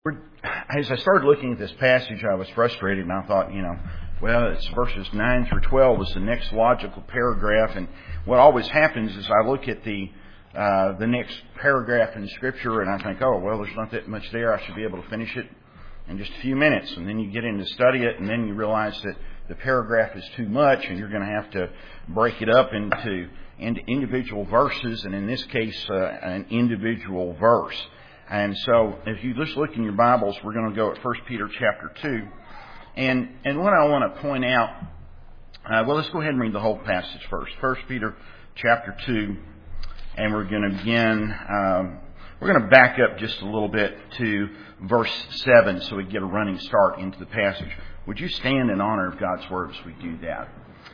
As I started looking at this passage, I was frustrated, and I thought, well, it's verses 9 through 12 is the next logical paragraph, and what always happens is I look at the next paragraph in Scripture, and I think, oh, well, there's not that much there. I should be able to finish it in just a few minutes. And then you get in to study it, and then you realize that the paragraph is too much, and you're going to have to break it up into individual verses, and in this case, an individual verse. And so, if you just look in your Bibles, we're going to go at 1 Peter chapter 2. And what I want to point out, let's go ahead and read the whole passage first. 1 Peter chapter 2, and we're going to begin, we're going to back up just a little bit to verse 7 so we get a running start into the passage. Would you stand in honor of God's Word as we do that?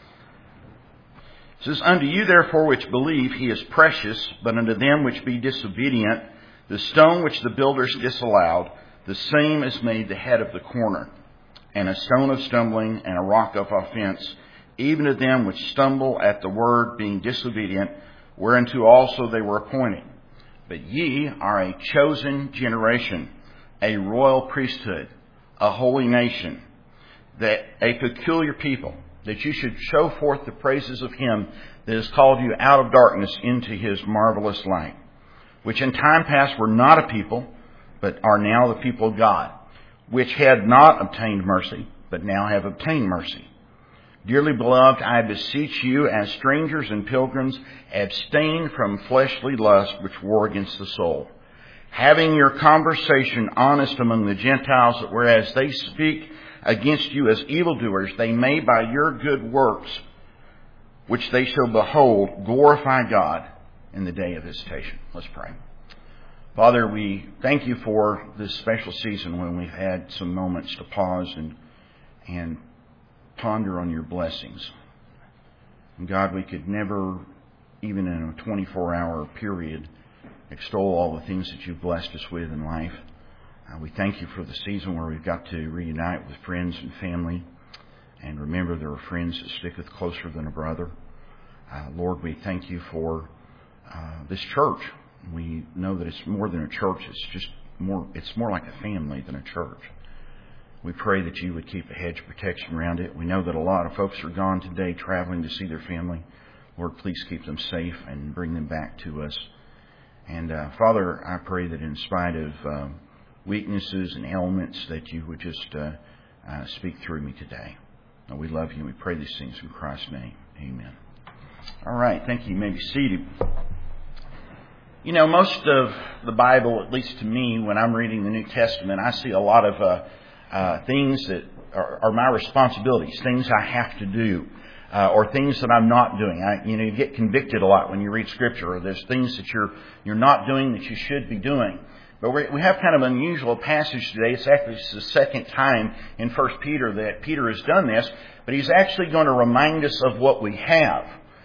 It says, Unto you therefore which believe he is precious, but unto them which be disobedient, the stone which the builders disallowed, the same is made the head of the corner, and a stone of stumbling and a rock of offense, even to them which stumble at the word, being disobedient, whereunto also they were appointed. But ye are a chosen generation, a royal priesthood, a holy nation, that a peculiar people, that you should show forth the praises of him that has called you out of darkness into his marvelous light, which in time past were not a people, but are now the people of God, which had not obtained mercy, but now have obtained mercy. Dearly beloved, I beseech you, as strangers and pilgrims, abstain from fleshly lust which war against the soul, having your conversation honest among the Gentiles, that whereas they speak against you as evildoers, they may by your good works, which they shall behold, glorify God in the day of visitation. Let's pray. Father, we thank you for this special season when we've had some moments to pause and ponder on your blessings. And God, we could never, even in a 24-hour period, extol all the things that you've blessed us with in life. We thank you for the season where we've got to reunite with friends and family. And remember, there are friends that sticketh closer than a brother. Lord, we thank you for this church. We know that it's more than a church. It's more like a family than a church. We pray that you would keep a hedge of protection around it. We know that a lot of folks are gone today traveling to see their family. Lord, please keep them safe and bring them back to us. And Father, I pray that in spite of weaknesses and ailments, that you would just speak through me today. We love you and we pray these things in Christ's name. Amen. All right, thank you. You may be seated. Most of the Bible, at least to me, when I'm reading the New Testament, I see a lot of things that are my responsibilities, things I have to do, or things that I'm not doing. You get convicted a lot when you read Scripture, or there's things that you're not doing that you should be doing. But we have kind of an unusual passage today. It's actually the second time in 1 Peter that Peter has done this, but he's actually going to remind us of what we have.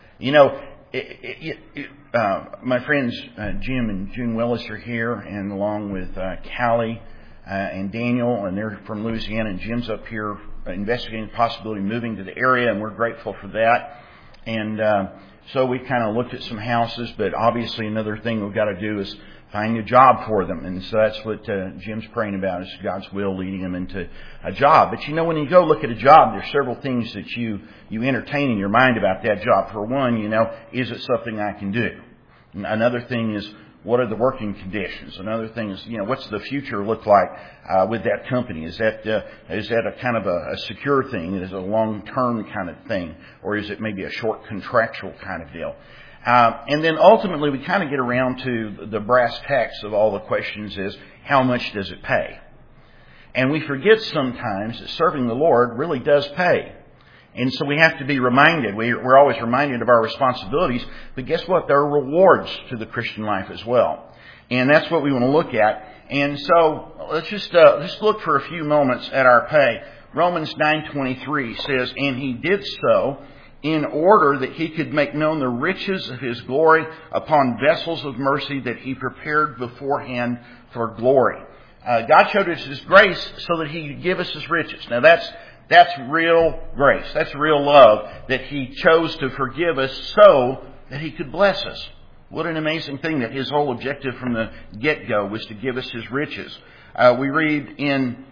My friends Jim and June Willis are here, and along with Callie and Daniel, and they're from Louisiana, and Jim's up here investigating the possibility of moving to the area, and we're grateful for that. And so we kind of looked at some houses, but obviously another thing we've got to do is find a job for them. And so that's what Jim's praying about, is God's will leading them into a job. But when you go look at a job, there's several things that you entertain in your mind about that job. For one, is it something I can do? Another thing is, what are the working conditions? Another thing is, what's the future look like with that company? Is that a kind of a secure thing? Is it a long-term kind of thing? Or is it maybe a short contractual kind of deal? And then ultimately we kind of get around to the brass tacks of all the questions is, how much does it pay? And we forget sometimes that serving the Lord really does pay. And so we have to be reminded. We're always reminded of our responsibilities. But guess what? There are rewards to the Christian life as well. And that's what we want to look at. And so let's just look for a few moments at our pay. Romans 9:23 says, And he did so in order that he could make known the riches of his glory upon vessels of mercy that he prepared beforehand for glory. God showed us his grace so that he could give us his riches. Now that's real grace. That's real love, that he chose to forgive us so that he could bless us. What an amazing thing that his whole objective from the get-go was to give us his riches. We read in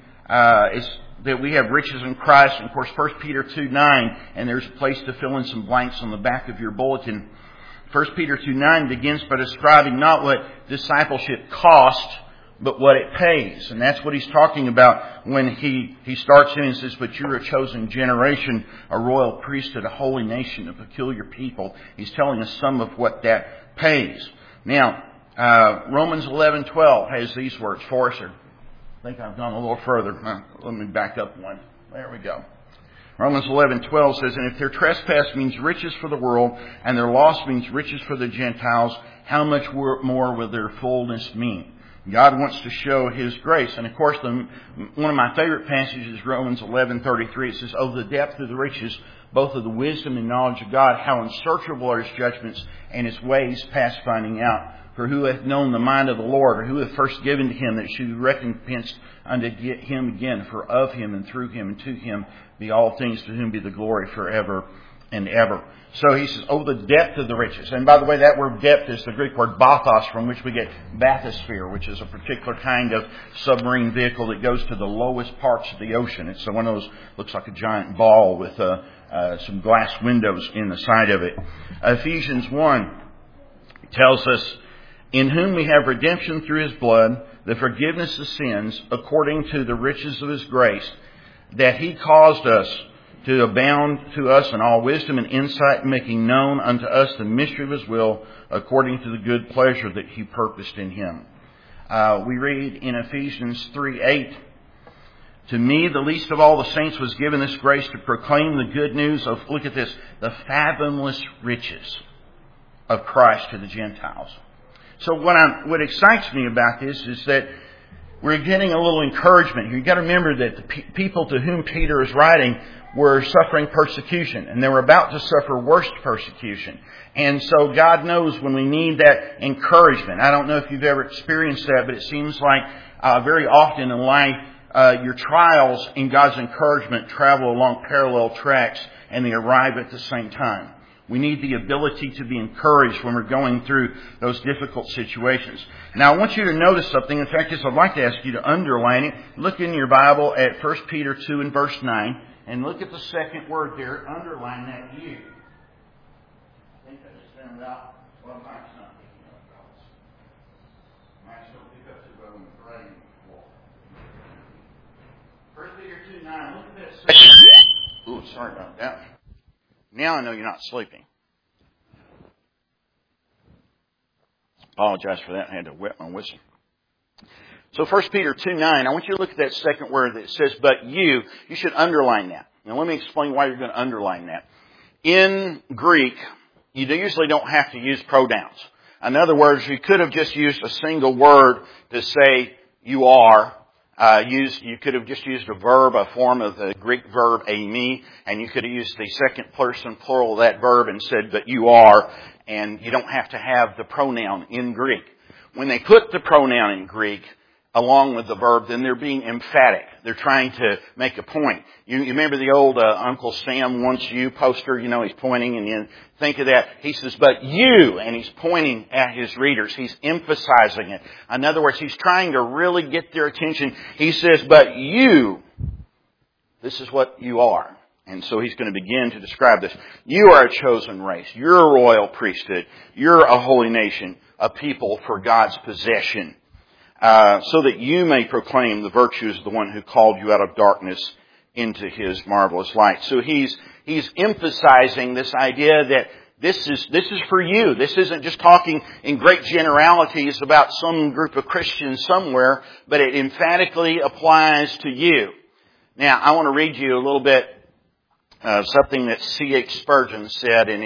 that we have riches in Christ. And of course, 1 Peter 2:9, and there's a place to fill in some blanks on the back of your bulletin. 1 Peter 2:9 begins by describing not what discipleship costs, but what it pays. And that's what he's talking about when he starts in and says, but you're a chosen generation, a royal priesthood, a holy nation, a peculiar people. He's telling us some of what that pays. Now, Romans 11:12 has these words for us. I think I've gone a little further. Let me back up one. There we go. Romans 11:12 says, and if their trespass means riches for the world, and their loss means riches for the Gentiles, how much more will their fullness mean? God wants to show His grace. And of course, one of my favorite passages is Romans 11:33. It says, oh, the depth of the riches, both of the wisdom and knowledge of God, how unsearchable are His judgments and His ways past finding out. For who hath known the mind of the Lord, or who hath first given to Him that should be recompensed unto Him again? For of Him and through Him and to Him be all things, to whom be the glory forever and ever. So he says, oh, the depth of the riches. And by the way, that word depth is the Greek word bathos, from which we get bathysphere, which is a particular kind of submarine vehicle that goes to the lowest parts of the ocean. It's one of those, looks like a giant ball with some glass windows in the side of it. Ephesians 1 tells us, in whom we have redemption through His blood, the forgiveness of sins, according to the riches of His grace, that He caused us to abound to us in all wisdom and insight, making known unto us the mystery of His will, according to the good pleasure that He purposed in Him. We read in Ephesians 3:8, to me, the least of all the saints, was given this grace to proclaim the good news of, look at this, the fathomless riches of Christ to the Gentiles. So what excites me about this is that we're getting a little encouragement here. You've got to remember that the people to whom Peter is writing were suffering persecution, and they were about to suffer worse persecution. And so God knows when we need that encouragement. I don't know if you've ever experienced that, but it seems like very often in life, your trials and God's encouragement travel along parallel tracks, and they arrive at the same time. We need the ability to be encouraged when we're going through those difficult situations. Now, I want you to notice something. In fact, I'd like to ask you to underline it. Look in your Bible at 1 Peter 2 and verse 9. And look at the second word there. Underline that you. I think I just found out. Well, Mike's not picking up those. Mike's don't pick up too well in the brain floor. 1 Peter 2:9. Look at that second. Ooh, sorry about that. Now I know you're not sleeping. Apologize for that. I had to wet my whistle. So 1 Peter 2:9, I want you to look at that second word that says, but you should underline that. Now let me explain why you're going to underline that. In Greek, you usually don't have to use pronouns. In other words, you could have just used a single word to say you are. You could have just used a verb, a form of the Greek verb eimi, and you could have used the second person plural of that verb and said, but you are, and you don't have to have the pronoun in Greek. When they put the pronoun in Greek along with the verb, then they're being emphatic. They're trying to make a point. You remember the old Uncle Sam wants you poster? You know, he's pointing, and you think of that. He says, but you, and he's pointing at his readers. He's emphasizing it. In other words, he's trying to really get their attention. He says, but you, this is what you are. And so he's going to begin to describe this. You are a chosen race. You're a royal priesthood. You're a holy nation, a people for God's possession. So that you may proclaim the virtues of the one who called you out of darkness into His marvelous light. So he's emphasizing this idea that this is for you. This isn't just talking in great generalities about some group of Christians somewhere, but it emphatically applies to you. Now, I want to read you a little bit something that C.H. Spurgeon said, and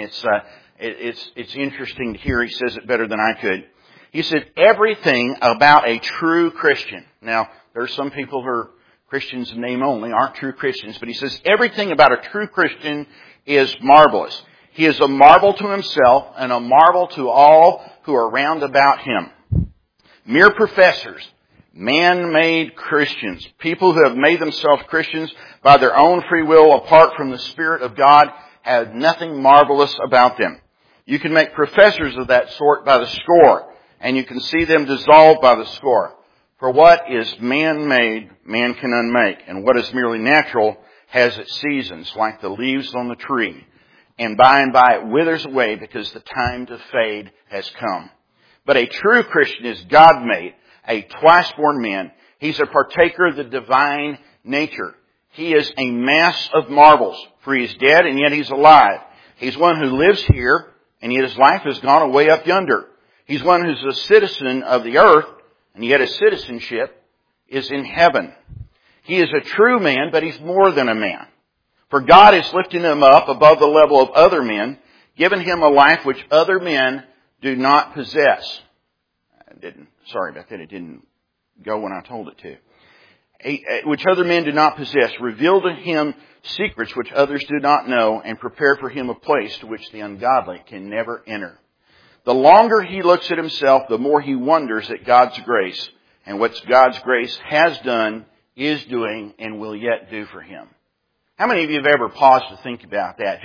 it's interesting to hear. He says it better than I could. He said, everything about a true Christian. Now, there's some people who are Christians in name only, aren't true Christians. But he says, everything about a true Christian is marvelous. He is a marvel to himself and a marvel to all who are round about him. Mere professors, man-made Christians, people who have made themselves Christians by their own free will apart from the Spirit of God, have nothing marvelous about them. You can make professors of that sort by the score, and you can see them dissolved by the score. For what is man-made, man can unmake. And what is merely natural has its seasons, like the leaves on the tree. And by it withers away because the time to fade has come. But a true Christian is God-made, a twice-born man. He's a partaker of the divine nature. He is a mass of marvels, for he is dead and yet he's alive. He's one who lives here, and yet his life has gone away up yonder. He's one who's a citizen of the earth, and yet his citizenship is in heaven. He is a true man, but he's more than a man. For God is lifting him up above the level of other men, giving him a life which other men do not possess. Sorry about that. It didn't go when I told it to. Which other men do not possess. Reveal to him secrets which others do not know, and prepare for him a place to which the ungodly can never enter. The longer he looks at himself, the more he wonders at God's grace and what God's grace has done, is doing, and will yet do for him. How many of you have ever paused to think about that?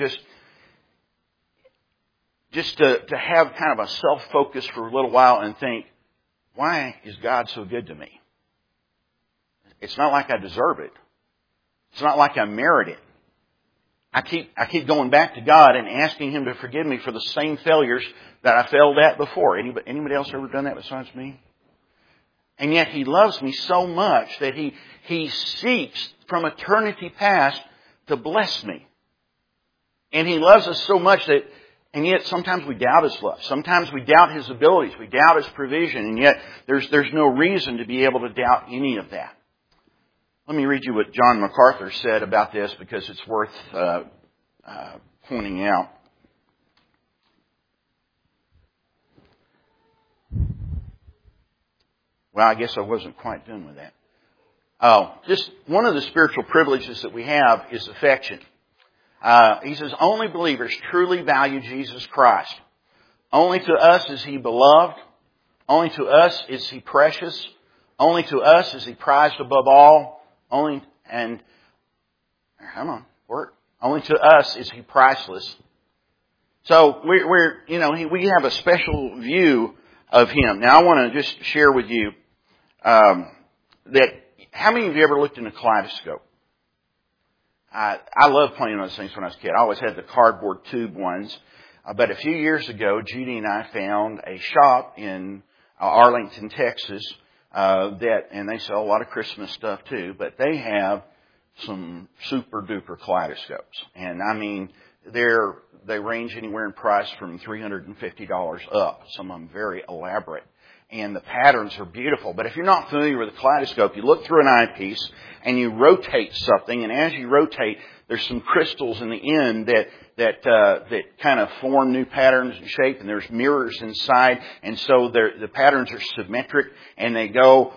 Just to have kind of a self-focus for a little while and think, why is God so good to me? It's not like I deserve it. It's not like I merit it. I keep going back to God and asking Him to forgive me for the same failures that I failed at before. Anybody else ever done that besides me? And yet He loves me so much that He seeks from eternity past to bless me. And He loves us so much that, and yet sometimes we doubt His love. Sometimes we doubt His abilities. We doubt His provision. And yet there's no reason to be able to doubt any of that. Let me read you what John MacArthur said about this, because it's worth pointing out. Well, I guess I wasn't quite done with that. Just one of the spiritual privileges that we have is affection. He says, only believers truly value Jesus Christ. Only to us is He beloved. Only to us is He precious. Only to us is He prized above all. Only to us is He priceless. So we have a special view of Him. Now I want to just share with you that how many of you ever looked in a kaleidoscope? I loved playing those things when I was a kid. I always had the cardboard tube ones. But a few years ago, Judy and I found a shop in Arlington, Texas, and they sell a lot of Christmas stuff too, but they have some super duper kaleidoscopes. And I mean, they range anywhere in price from $350 up. Some of them very elaborate. And the patterns are beautiful. But if you're not familiar with a kaleidoscope, you look through an eyepiece and you rotate something, and as you rotate, there's some crystals in the end that kind of form new patterns and shape, and there's mirrors inside, and so the patterns are symmetric, and they go.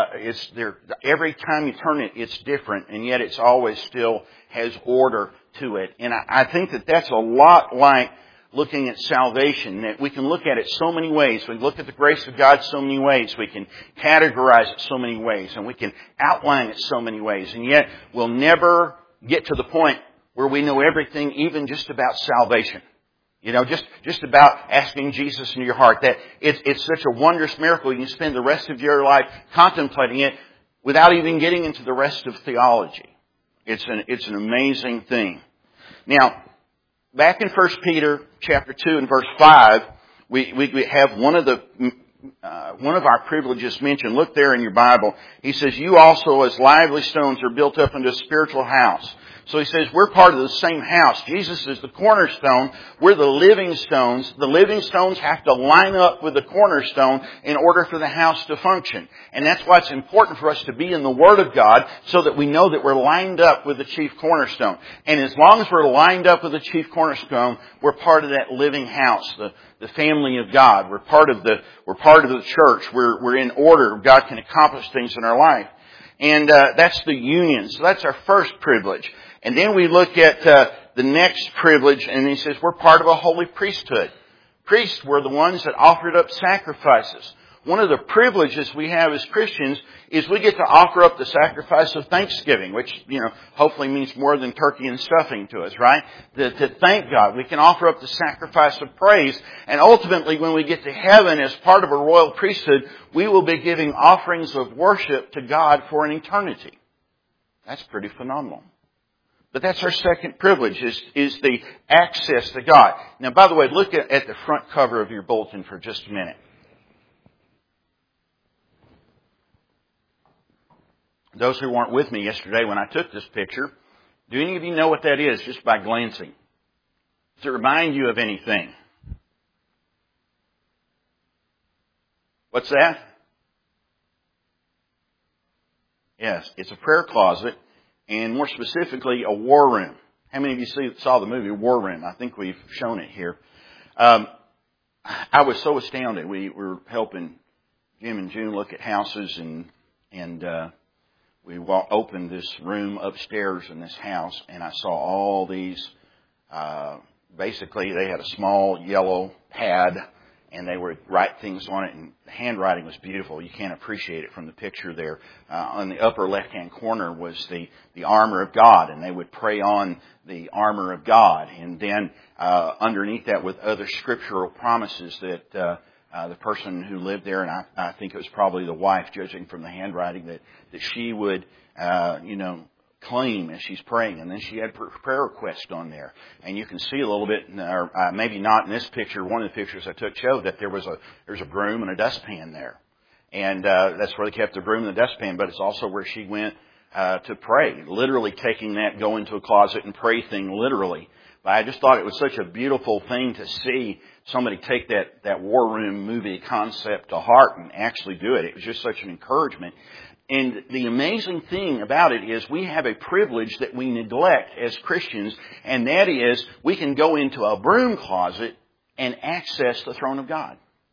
Every time you turn it, it's different, and yet it's always still has order to it. And I think that that's a lot like looking at salvation, that we can look at it so many ways. We can look at the grace of God so many ways. We can categorize it so many ways, and we can outline it so many ways, and yet we'll never get to the point where we know everything, even just about salvation. Just about asking Jesus into your heart. That it's such a wondrous miracle. You can spend the rest of your life contemplating it without even getting into the rest of theology. It's an amazing thing. Now, back in 1 Peter chapter 2 and verse 5, we have one of our privileges mentioned. Look there in your Bible. He says, you also as lively stones are built up into a spiritual house. So he says we're part of the same house. Jesus is the cornerstone. We're the living stones. The living stones have to line up with the cornerstone in order for the house to function. And that's why it's important for us to be in the Word of God, so that we know that we're lined up with the chief cornerstone. And as long as we're lined up with the chief cornerstone, we're part of that living house, the family of God. We're part of the church. We're in order. God can accomplish things in our life. And that's the union. So that's our first privilege. And then we look at the next privilege, and he says we're part of a holy priesthood. Priests were the ones that offered up sacrifices. one of the privileges we have as Christians is we get to offer up the sacrifice of thanksgiving, which, hopefully means more than turkey and stuffing to us, right? To thank God. We can offer up the sacrifice of praise. And ultimately, when we get to heaven as part of a royal priesthood, we will be giving offerings of worship to God for an eternity. That's pretty phenomenal. But that's our second privilege, is the access to God. Now, by the way, look at the front cover of your bulletin for just a minute. Those who weren't with me yesterday when I took this picture, do any of you know what that is just by glancing? Does it remind you of anything? What's that? Yes, it's a prayer closet, and more specifically, a war room. How many of you saw the movie War Room? I think we've shown it here. I was so astounded. We were helping Jim and June look at houses, and we opened this room upstairs in this house, and I saw all these, basically they had a small yellow pad, and they would write things on it, and the handwriting was beautiful. You can't appreciate it from the picture there. On the upper left-hand corner was the armor of God, and they would pray on the armor of God. And then underneath that with other scriptural promises that the person who lived there, and I think it was probably the wife, judging from the handwriting, that she would, claim as she's praying. And then she had prayer request on there. And you can see a little bit, or maybe not in this picture, one of the pictures I took showed that there's a broom and a dustpan there. And that's where they kept the broom and the dustpan, but it's also where she went to pray. Literally taking that, go into a closet and pray thing literally. But I just thought it was such a beautiful thing to see somebody take that War Room movie concept to heart and actually do it. It was just such an encouragement. And the amazing thing about it is we have a privilege that we neglect as Christians, and that is we can go into a broom closet and access the throne of God.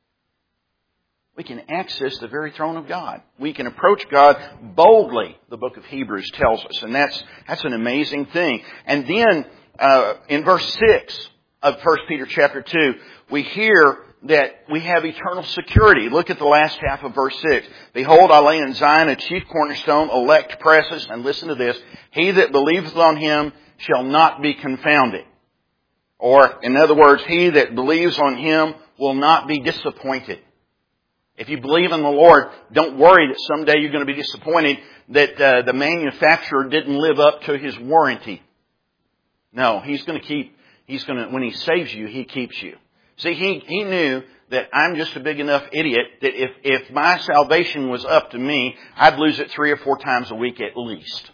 We can access the very throne of God. We can approach God boldly, the book of Hebrews tells us, and that's an amazing thing. And then in verse 6 of 1 Peter chapter 2, we hear that we have eternal security. Look at the last half of verse 6. Behold, I lay in Zion a chief cornerstone, elect precious, and listen to this, he that believeth on him shall not be confounded. Or, in other words, he that believes on him will not be disappointed. If you believe in the Lord, don't worry that someday you're going to be disappointed that the manufacturer didn't live up to his warranty. No, when he saves you, he keeps you. See, he knew that I'm just a big enough idiot that if my salvation was up to me, I'd lose it 3 or 4 times a week at least.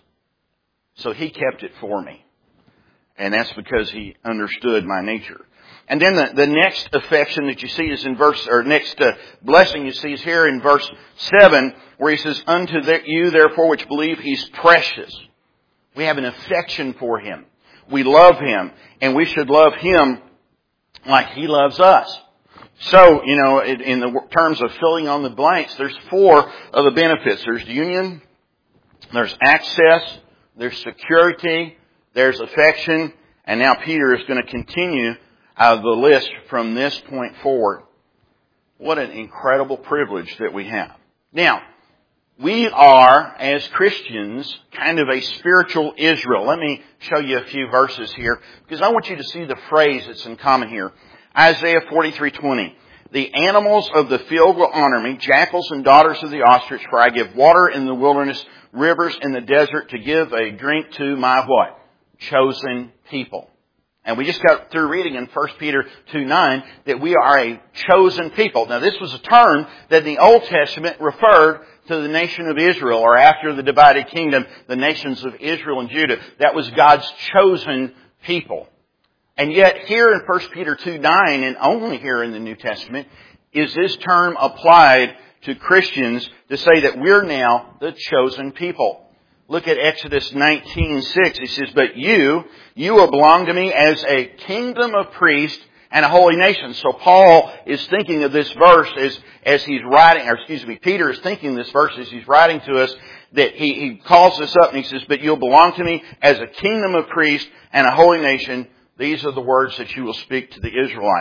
So he kept it for me. And that's because he understood my nature. And then the next affection that you see is next blessing you see is here in verse 7, where he says, unto you therefore which believe, he's precious. We have an affection for him. We love him, and we should love him like he loves us. So, in the terms of filling on the blanks, there's 4 of the benefits. There's union, there's access, there's security, there's affection, and now Peter is going to continue the list from this point forward. What an incredible privilege that we have. Now, we are, as Christians, kind of a spiritual Israel. Let me show you a few verses here, because I want you to see the phrase that's in common here. Isaiah 43:20. The animals of the field will honor me, jackals and daughters of the ostrich, for I give water in the wilderness, rivers in the desert, to give a drink to my what? Chosen people. And we just got through reading in 1 Peter 2:9 that we are a chosen people. Now this was a term that in the Old Testament referred to the nation of Israel, or after the divided kingdom, the nations of Israel and Judah. That was God's chosen people. And yet here in 1 Peter 2:9, and only here in the New Testament, is this term applied to Christians to say that we're now the chosen people. Look at Exodus 19:6. He says, but you will belong to me as a kingdom of priests and a holy nation. So Paul is thinking of this verse as he's writing, Peter is thinking this verse as he's writing to us, that he calls this up and he says, but you'll belong to me as a kingdom of priests and a holy nation. These are the words that you will speak to the Israelite.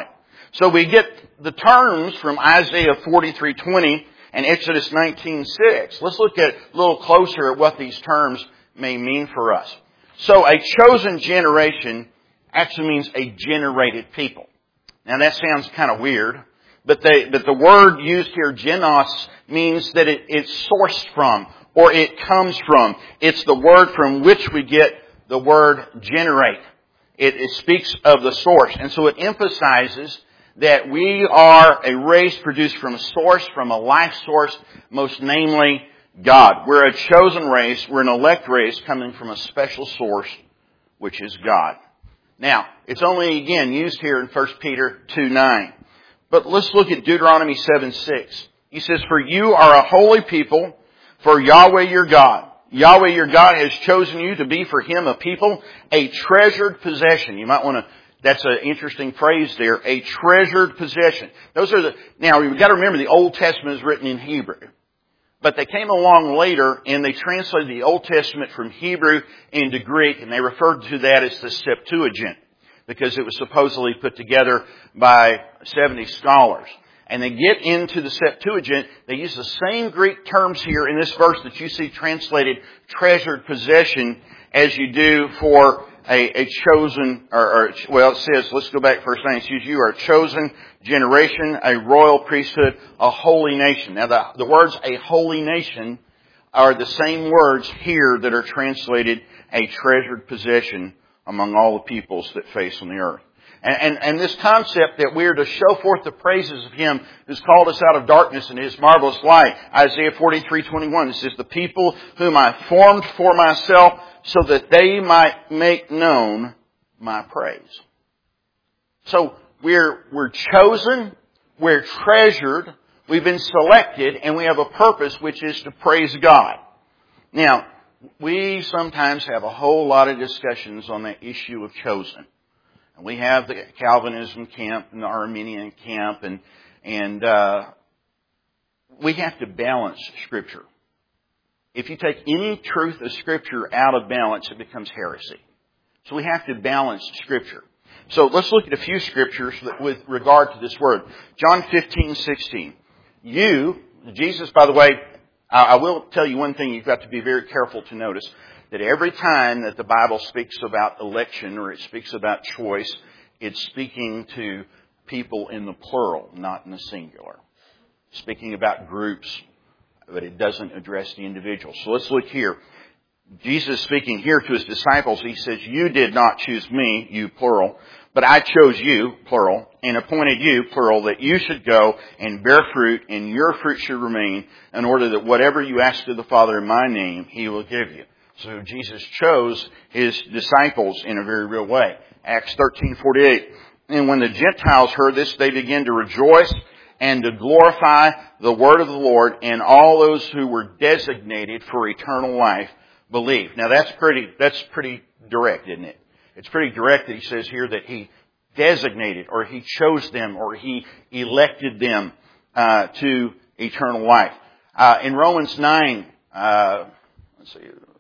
So we get the terms from Isaiah 43:20 and Exodus 19:6. Let's look at a little closer at what these terms may mean for us. So a chosen generation actually means a generated people. Now that sounds kind of weird, but the word used here, genos, means that it's sourced from, or it comes from. It's the word from which we get the word generate. It speaks of the source. And so it emphasizes that we are a race produced from a source, from a life source, most namely God. We're a chosen race. We're an elect race coming from a special source, which is God. Now, it's only again used here in 1 Peter 2:9. But let's look at Deuteronomy 7:6. He says, "For you are a holy people for Yahweh your God. Yahweh your God has chosen you to be for Him a people, a treasured possession." You might want to, that's an interesting phrase there, a treasured possession. Now we've got to remember the Old Testament is written in Hebrew. But they came along later and they translated the Old Testament from Hebrew into Greek, and they referred to that as the Septuagint, because it was supposedly put together by 70 scholars. And they get into the Septuagint, they use the same Greek terms here in this verse that you see translated treasured possession as you do for a chosen, it says, let's go back first thing. It says you are a chosen generation, a royal priesthood, a holy nation. Now the words a holy nation are the same words here that are translated a treasured possession among all the peoples that face on the earth. And this concept that we are to show forth the praises of Him who's called us out of darkness into His marvelous light. Isaiah 43:21, it says, "The people whom I formed for myself so that they might make known my praise." So we're chosen, we're treasured, we've been selected, and we have a purpose, which is to praise God. Now, we sometimes have a whole lot of discussions on the issue of chosen. We have the Calvinism camp and the Arminian camp, and we have to balance Scripture. If you take any truth of Scripture out of balance, it becomes heresy. So we have to balance Scripture. So let's look at a few Scriptures with regard to this word. John 15:16. Jesus, by the way, I will tell you one thing you've got to be very careful to notice. That every time that the Bible speaks about election or it speaks about choice, it's speaking to people in the plural, not in the singular. Speaking about groups, but it doesn't address the individual. So let's look here. Jesus speaking here to His disciples, He says, "You did not choose me," you plural, "but I chose you," plural, "and appointed you," plural, "that you should go and bear fruit, and your fruit should remain, in order that whatever you ask of the Father in my name, He will give you." So Jesus chose His disciples in a very real way. Acts 13:48. "And when the Gentiles heard this, they began to rejoice and to glorify the word of the Lord, and all those who were designated for eternal life believed." Now that's pretty direct, isn't it? It's pretty direct that He says here that He designated, or He chose them, or He elected them to eternal life. In Romans 9, let's see.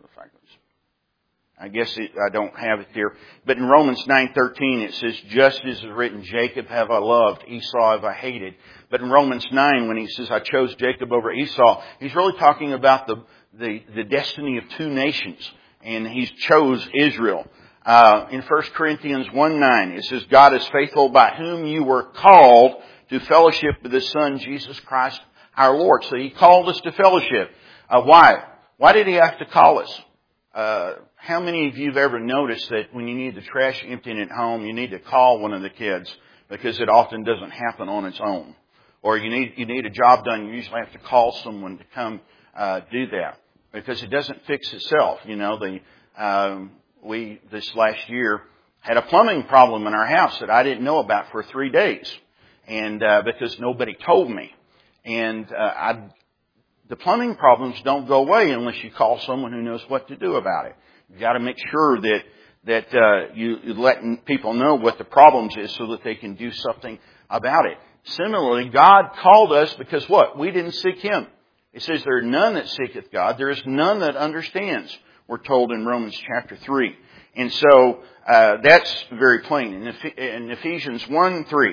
I guess I don't have it here. But in Romans 9:13 it says, "Just as is written, Jacob have I loved, Esau have I hated." But in Romans 9, when He says, "I chose Jacob over Esau," He's really talking about the destiny of two nations. And He chose Israel. In 1 Corinthians 1:9 it says, "God is faithful, by whom you were called to fellowship with His Son, Jesus Christ our Lord." So He called us to fellowship. Why? Why did He have to call us? How many of you have ever noticed that when you need the trash emptying at home, you need to call one of the kids because it often doesn't happen on its own? Or you need a job done, you usually have to call someone to come do that because it doesn't fix itself. You know, we this last year had a plumbing problem in our house that I didn't know about for 3 days, and because nobody told me, and the plumbing problems don't go away unless you call someone who knows what to do about it. You've got to make sure that you let people know what the problems is so that they can do something about it. Similarly, God called us because what? We didn't seek Him. It says, "There are none that seeketh God. There is none that understands," we're told in Romans chapter 3. And so that's very plain. In Ephesians 1:3,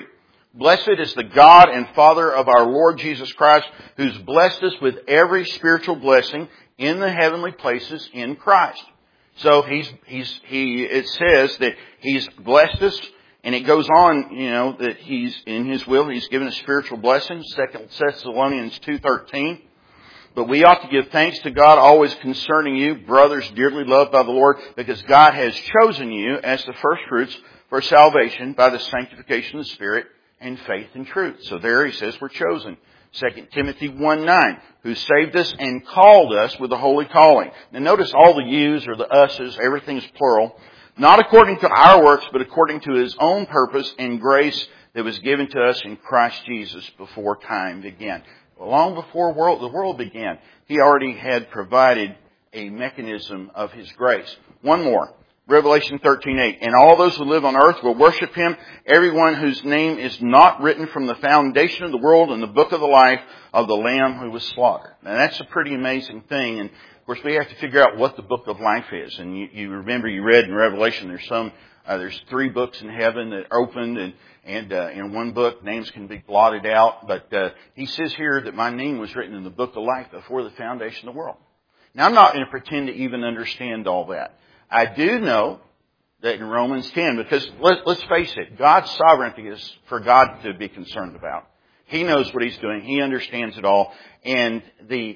Blessed is the God and Father of our Lord Jesus Christ, who's blessed us with every spiritual blessing in the heavenly places in Christ. So it says that He's blessed us, and it goes on, that He's, in His will, He's given us spiritual blessings, 2 Thessalonians 2:13. But we ought to give thanks to God always concerning you, brothers dearly loved by the Lord, because God has chosen you as the first fruits for salvation by the sanctification of the Spirit and faith and truth. So there he says we're chosen. 2 Timothy 1:9, who saved us and called us with a holy calling. Now notice all the yous or the us's, everything's plural. Not according to our works, but according to His own purpose and grace that was given to us in Christ Jesus before time began. Long before the world began, He already had provided a mechanism of His grace. One more. Revelation 13:8. And all those who live on earth will worship Him, everyone whose name is not written from the foundation of the world in the book of the life of the Lamb who was slaughtered. Now that's a pretty amazing thing. And of course we have to figure out what the book of life is. And you remember you read in Revelation there's 3 books in heaven that opened, and in one book names can be blotted out. But he says here that my name was written in the book of life before the foundation of the world. Now I'm not going to pretend to even understand all that. I do know that in Romans 10, because let's face it, God's sovereignty is for God to be concerned about. He knows what He's doing. He understands it all. And the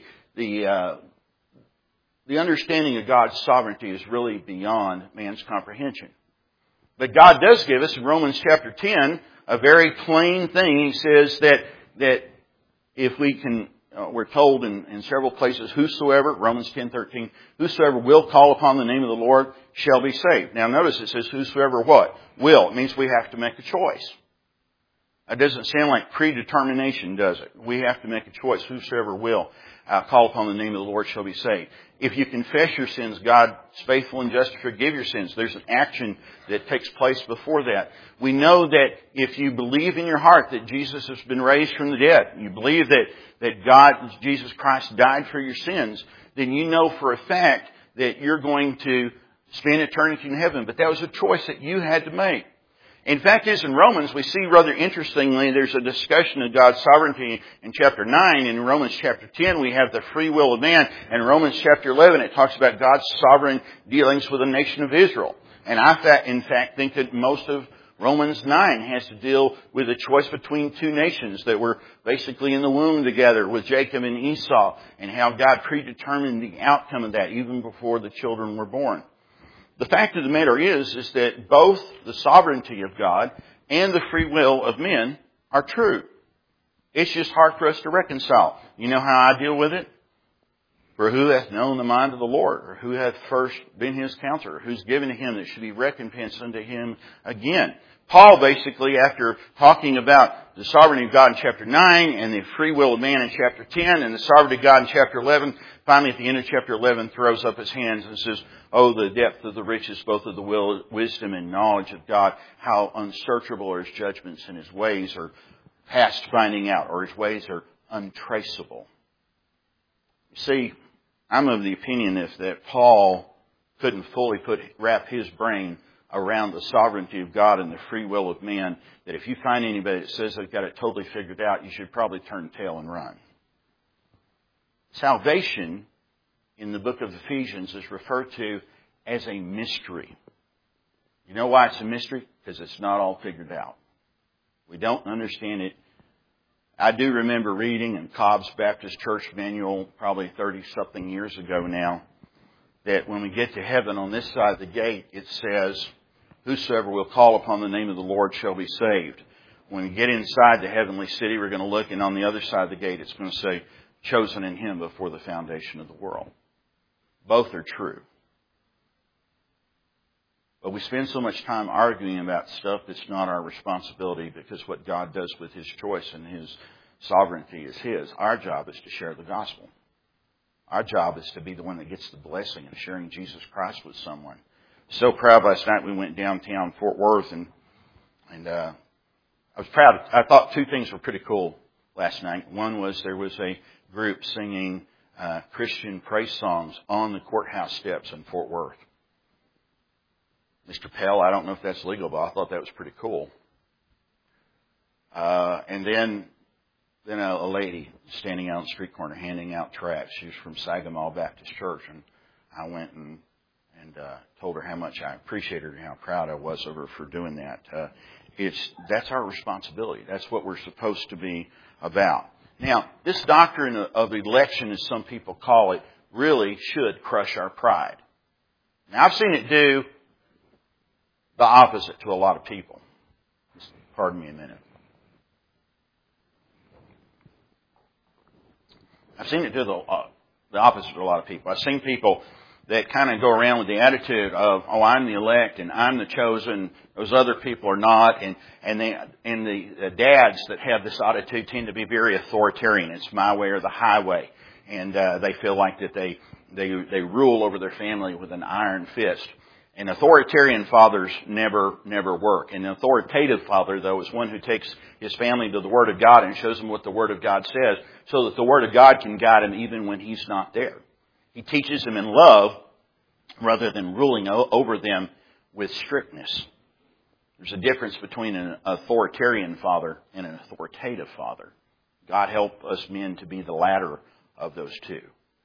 understanding of God's sovereignty is really beyond man's comprehension. But God does give us in Romans chapter 10 a very plain thing. He says that if we can, we're told in several places, whosoever, Romans 10:13, whosoever will call upon the name of the Lord shall be saved. Now notice it says whosoever what? Will. It means we have to make a choice. It doesn't sound like predetermination, does it? We have to make a choice. Whosoever will call upon the name of the Lord shall be saved. If you confess your sins, God is faithful and just to forgive your sins. There's an action that takes place before that. We know that if you believe in your heart that Jesus has been raised from the dead, you believe that Jesus Christ died for your sins, then you know for a fact that you're going to spend eternity in heaven. But that was a choice that you had to make. In fact, in Romans, we see rather interestingly, there's a discussion of God's sovereignty in chapter 9. In Romans chapter 10, we have the free will of man. In Romans chapter 11, it talks about God's sovereign dealings with the nation of Israel. And I, in fact, think that most of Romans 9 has to deal with a choice between 2 nations that were basically in the womb together with Jacob and Esau, and how God predetermined the outcome of that even before the children were born. The fact of the matter is that both the sovereignty of God and the free will of men are true. It's just hard for us to reconcile. You know how I deal with it? For who hath known the mind of the Lord? Or who hath first been His counselor? Who's given to Him that should be recompensed unto Him again? Paul basically, after talking about the sovereignty of God in chapter 9 and the free will of man in chapter 10 and the sovereignty of God in chapter 11, finally at the end of chapter 11 throws up his hands and says, "Oh, the depth of the riches, both of the wisdom and knowledge of God, how unsearchable are His judgments, and His ways are past finding out, or His ways are untraceable." You see, I'm of the opinion that Paul couldn't fully wrap his brain around the sovereignty of God and the free will of man, that if you find anybody that says they've got it totally figured out, you should probably turn tail and run. Salvation in the book of Ephesians is referred to as a mystery. You know why it's a mystery? Because it's not all figured out. We don't understand it. I do remember reading in Cobb's Baptist Church Manual probably 30-something years ago now, that when we get to heaven on this side of the gate, it says, "Whosoever will call upon the name of the Lord shall be saved." When we get inside the heavenly city, we're going to look, and on the other side of the gate, it's going to say, "Chosen in Him before the foundation of the world." Both are true. But we spend so much time arguing about stuff that's not our responsibility, because what God does with His choice and His sovereignty is His. Our job is to share the gospel. Our job is to be the one that gets the blessing of sharing Jesus Christ with someone. So proud last night we went downtown Fort Worth and I was proud. I thought 2 things were pretty cool last night. One was there was a group singing Christian praise songs on the courthouse steps in Fort Worth. Mr. Pell, I don't know if that's legal, but I thought that was pretty cool. And then a lady standing out on the street corner handing out tracts. She was from Sagamore Baptist Church, and I went and told her how much I appreciated her and how proud I was of her for doing that. That's our responsibility. That's what we're supposed to be about. Now, this doctrine of election, as some people call it, really should crush our pride. Now, I've seen it do the opposite to a lot of people. Just pardon me a minute. I've seen it do the opposite to a lot of people. I've seen people that kind of go around with the attitude of, oh, I'm the elect and I'm the chosen, those other people are not, and the dads that have this attitude tend to be very authoritarian. It's my way or the highway, and they feel like that they rule over their family with an iron fist. And authoritarian fathers never work. An authoritative father, though, is one who takes his family to the Word of God and shows them what the Word of God says, so that the Word of God can guide him even when he's not there. He teaches them in love rather than ruling over them with strictness. There's a difference between an authoritarian father and an authoritative father. God help us men to be the latter of those two.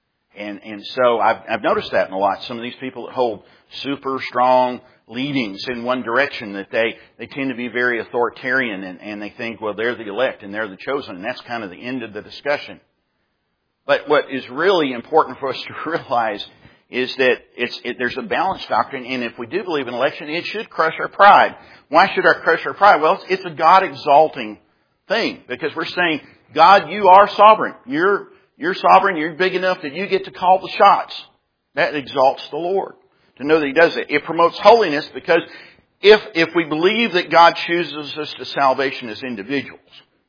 And so I've noticed that in a lot. Some of these people that hold super strong leadings in one direction, that they tend to be very authoritarian, and they think, well, they're the elect and they're the chosen, and that's kind of the end of the discussion. But what is really important for us to realize is that there's a balanced doctrine, and if we do believe in election, it should crush our pride. Why should it crush our pride? Well, it's a God-exalting thing, because we're saying, God, you are sovereign. You're sovereign. You're big enough that you get to call the shots. That exalts the Lord, to know that He does it. It promotes holiness, because if we believe that God chooses us to salvation as individuals,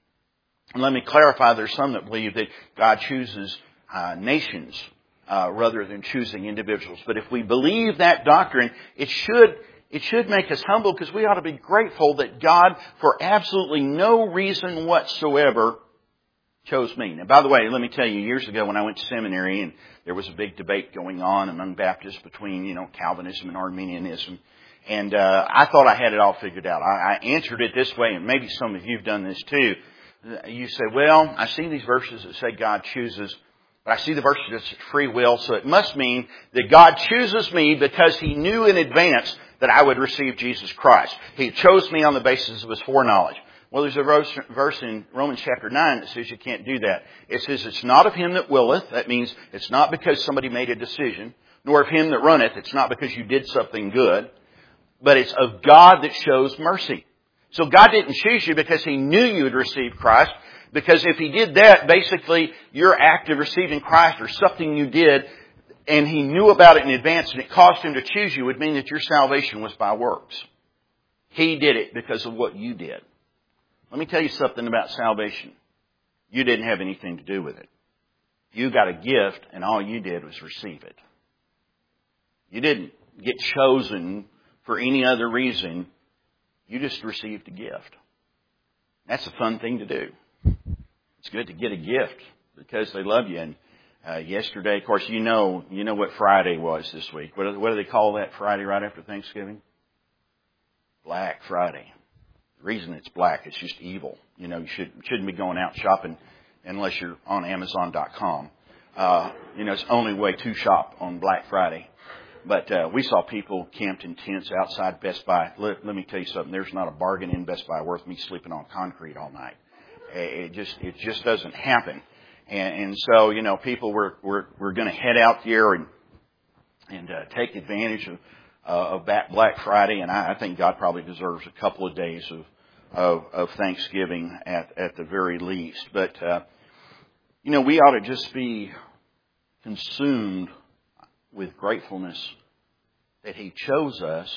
and let me clarify, there's some that believe that God chooses nations rather than choosing individuals. But if we believe that doctrine, it should make us humble, because we ought to be grateful that God, for absolutely no reason whatsoever, chose me. Now, by the way, let me tell you, years ago when I went to seminary, and there was a big debate going on among Baptists between, Calvinism and Arminianism, and I thought I had it all figured out. I answered it this way, and maybe some of you have done this too. You say, well, I see these verses that say God chooses, but I see the verses that say free will, so it must mean that God chooses me because He knew in advance that I would receive Jesus Christ. He chose me on the basis of His foreknowledge. Well, there's a verse in Romans chapter 9 that says you can't do that. It says, it's not of him that willeth. That means it's not because somebody made a decision, nor of him that runneth. It's not because you did something good, but it's of God that shows mercy. So God didn't choose you because He knew you would receive Christ, because if He did that, basically your act of receiving Christ, or something you did, and He knew about it in advance and it caused Him to choose you, would mean that your salvation was by works. He did it because of what you did. Let me tell you something about salvation. You didn't have anything to do with it. You got a gift, and all you did was receive it. You didn't get chosen for any other reason. You just received a gift. That's a fun thing to do. It's good to get a gift because they love you. And yesterday, of course, you know what Friday was this week. What do they call that Friday right after Thanksgiving? Black Friday. The reason it's black, it's just evil. You shouldn't be going out shopping unless you're on Amazon.com. It's the only way to shop on Black Friday. But we saw people camped in tents outside Best Buy. Let me tell you something. There's not a bargain in Best Buy worth me sleeping on concrete all night. It just doesn't happen. And so people were going to head out there and take advantage of Black Friday, and I think God probably deserves a couple of days of Thanksgiving at the very least. But we ought to just be consumed with gratefulness that He chose us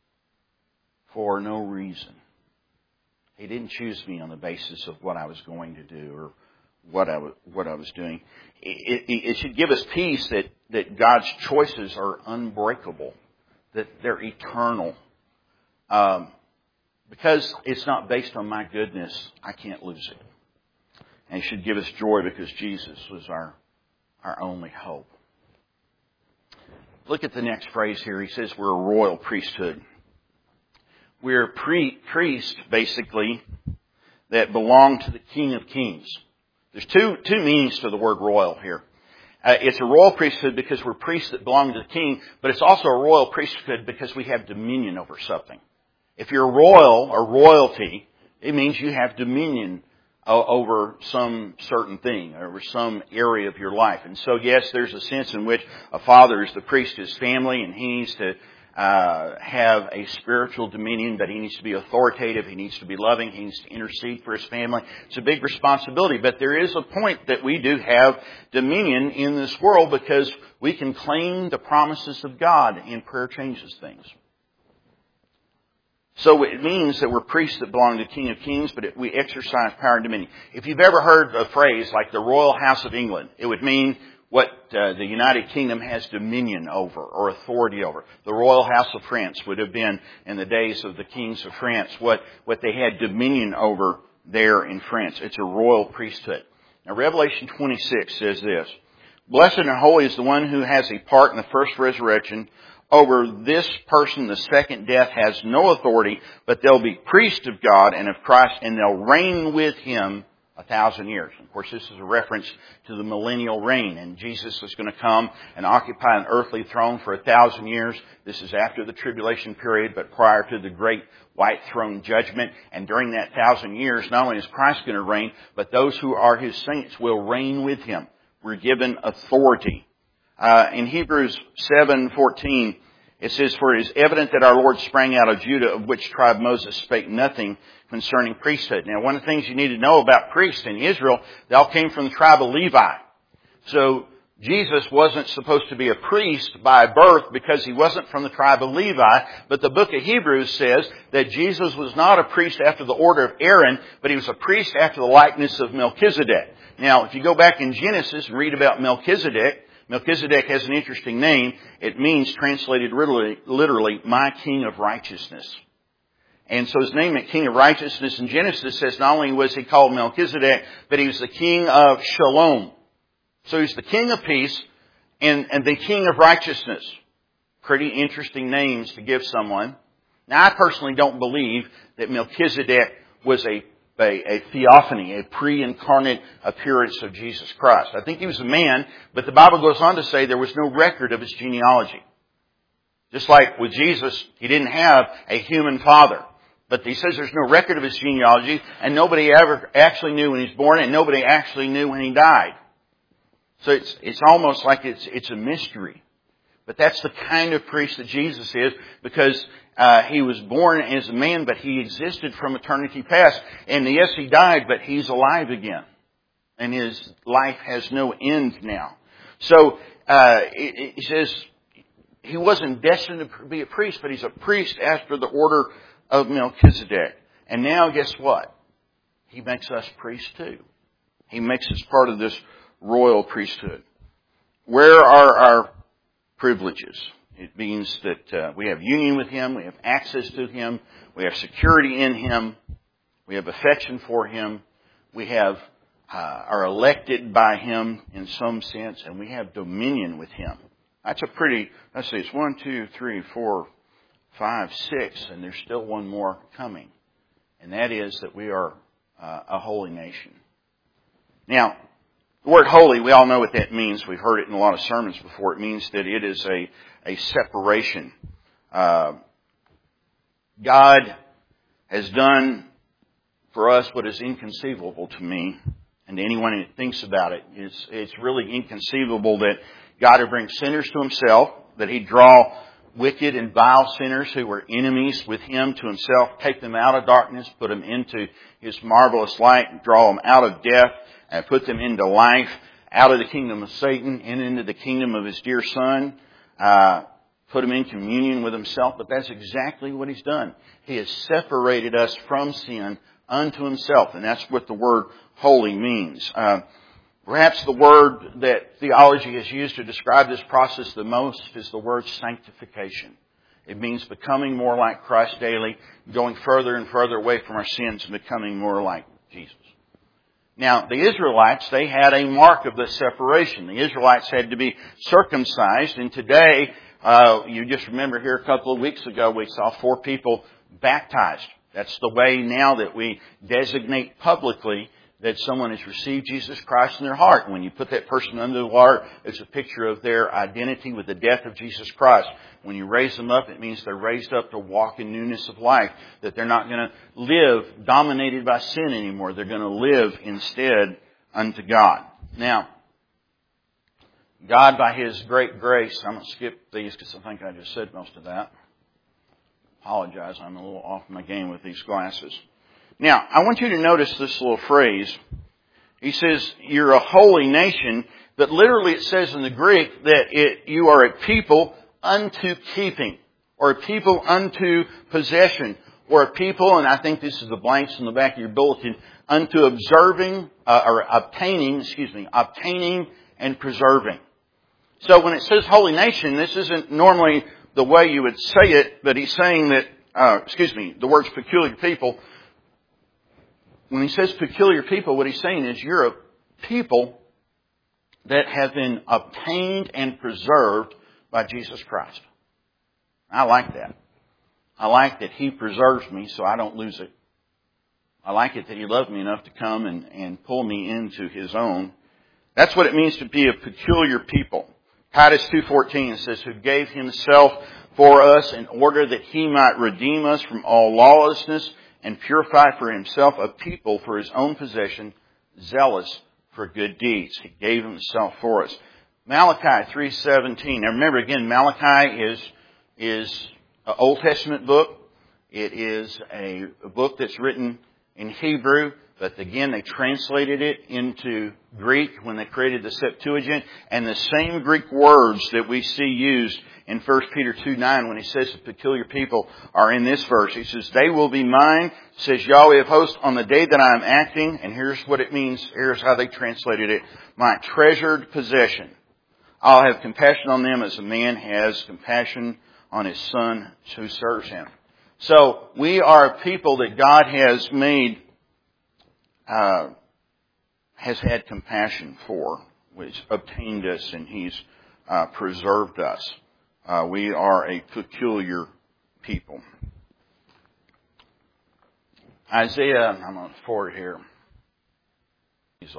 for no reason. He didn't choose me on the basis of what I was going to do or what I was doing. It should give us peace that God's choices are unbreakable, that they're eternal. Because it's not based on my goodness, I can't lose it. And it should give us joy because Jesus was our only hope. Look at the next phrase here. He says we're a royal priesthood. We're priest, basically, that belong to the King of Kings. There's two meanings to the word royal here. It's a royal priesthood because we're priests that belong to the king, but it's also a royal priesthood because we have dominion over something. If you're royal or royalty, it means you have dominion over some certain thing, over some area of your life. And so, yes, there's a sense in which a father is the priest to his family, and he needs to have a spiritual dominion, but he needs to be authoritative, he needs to be loving, he needs to intercede for his family. It's a big responsibility, but there is a point that we do have dominion in this world because we can claim the promises of God, and prayer changes things. So it means that we're priests that belong to the King of Kings, but we exercise power and dominion. If you've ever heard a phrase like the Royal House of England, it would mean what the United Kingdom has dominion over or authority over. The Royal House of France would have been, in the days of the kings of France, what they had dominion over there in France. It's a royal priesthood. Now, Revelation 26 says this, "Blessed and holy is the one who has a part in the first resurrection. Over this person, the second death has no authority, but they'll be priests of God and of Christ, and they'll reign with Him 1,000 years. Of course, this is a reference to the millennial reign, and Jesus is going to come and occupy an earthly throne for 1,000 years. This is after the tribulation period, but prior to the great white throne judgment. And during that 1,000 years, not only is Christ going to reign, but those who are His saints will reign with Him. We're given authority. In Hebrews 7:14, it says, "For it is evident that our Lord sprang out of Judah, of which tribe Moses spake nothing concerning priesthood." Now, one of the things you need to know about priests in Israel, they all came from the tribe of Levi. So Jesus wasn't supposed to be a priest by birth because he wasn't from the tribe of Levi. But the book of Hebrews says that Jesus was not a priest after the order of Aaron, but he was a priest after the likeness of Melchizedek. Now, if you go back in Genesis and read about Melchizedek, Melchizedek has an interesting name. It means, translated literally, my king of righteousness. And so his name, King of Righteousness, in Genesis says not only was he called Melchizedek, but he was the king of Shalom. So he's the king of peace and the king of righteousness. Pretty interesting names to give someone. Now, I personally don't believe that Melchizedek was a theophany, a pre-incarnate appearance of Jesus Christ. I think he was a man, but the Bible goes on to say there was no record of his genealogy. Just like with Jesus, he didn't have a human father. But he says there's no record of his genealogy, and nobody ever actually knew when he was born, and nobody actually knew when he died. So it's almost like it's a mystery. But that's the kind of priest that Jesus is, because he was born as a man, but he existed from eternity past. And yes, he died, but he's alive again. And his life has no end now. So he says he wasn't destined to be a priest, but he's a priest after the order of Melchizedek. And now guess what? He makes us priests too. He makes us part of this royal priesthood. Where are our privileges? It means that we have union with Him, we have access to Him, we have security in Him, we have affection for Him, we have are elected by Him in some sense, and we have dominion with Him. That's a pretty, let's see, it's 1, 2, 3, 4, 5, 6, and there's still one more coming. And that is that we are a holy nation. Now, the word holy, we all know what that means. We've heard it in a lot of sermons before. It means that it is a separation. God has done for us what is inconceivable to me and to anyone who thinks about it. It's really inconceivable that God would bring sinners to Himself, that He'd draw wicked and vile sinners who were enemies with Him to Himself, take them out of darkness, put them into His marvelous light, and draw them out of death and put them into life, out of the kingdom of Satan and into the kingdom of His dear Son, put them in communion with Himself. But that's exactly what He's done. He has separated us from sin unto Himself, and that's what the word holy means. Perhaps the word that theology has used to describe this process the most is the word sanctification. It means becoming more like Christ daily, going further and further away from our sins and becoming more like Jesus. Now, the Israelites, they had a mark of this separation. The Israelites had to be circumcised, and today, you just remember here a couple of weeks ago, we saw 4 people baptized. That's the way now that we designate publicly that someone has received Jesus Christ in their heart. When you put that person under the water, it's a picture of their identity with the death of Jesus Christ. When you raise them up, it means they're raised up to walk in newness of life, that they're not going to live dominated by sin anymore. They're going to live instead unto God. Now, God, by His great grace, I'm going to skip these because I think I just said most of that. Apologize, I'm a little off my game with these glasses. Now, I want you to notice this little phrase. He says, you're a holy nation, but literally it says in the Greek that you are a people unto keeping, or a people unto possession, or a people, and I think this is the blanks in the back of your bulletin, unto obtaining and preserving. So when it says holy nation, this isn't normally the way you would say it, but he's saying that, the words peculiar people. When he says peculiar people, what he's saying is you're a people that have been obtained and preserved by Jesus Christ. I like that. I like that He preserves me so I don't lose it. I like it that He loved me enough to come and pull me into His own. That's what it means to be a peculiar people. Titus 2:14 says, who gave Himself for us in order that He might redeem us from all lawlessness and purify for Himself a people for His own possession, zealous for good deeds. He gave Himself for us. Malachi 3:17. Now remember again, Malachi is an Old Testament book. It is a book that's written in Hebrew, but again, they translated it into Greek when they created the Septuagint. And the same Greek words that we see used in 1 Peter 2:9 when he says the peculiar people are in this verse. He says, they will be mine, says Yahweh of hosts, on the day that I am acting. And here's what it means. Here's how they translated it. My treasured possession. I'll have compassion on them as a man has compassion on his son who serves him. So we are a people that God has made, has had compassion for, which obtained us, and He's preserved us. We are a peculiar people. Isaiah, I'm on forward here.